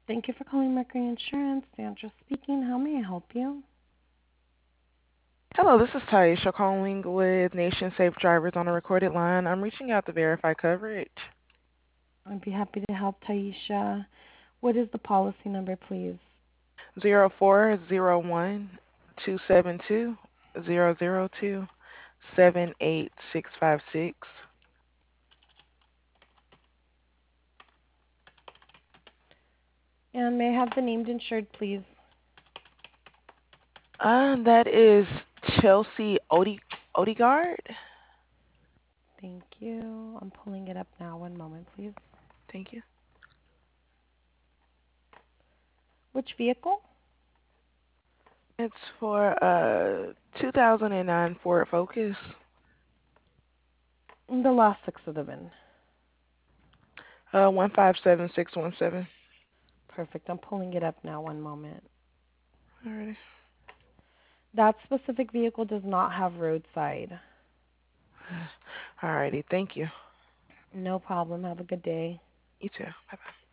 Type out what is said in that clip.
Thank you for calling Mercury Insurance. Sandra speaking. How may I help you? Hello, this is Taisha calling with Nation Safe Drivers on a recorded line. I'm reaching out to verify coverage. I'd be happy to help, Taisha. What is the policy number, please? 0401-272-002-78656. And may I have the named insured, please? That is Chelsea Odegaard. Thank you. I'm pulling it up now. One moment, please. Thank you. Which vehicle? It's for 2009 Ford Focus. The last six of the VIN. 157617. Perfect. I'm pulling it up now. One moment. Alrighty. That specific vehicle does not have roadside. Alrighty. Thank you. No problem. Have a good day. You too. Bye bye.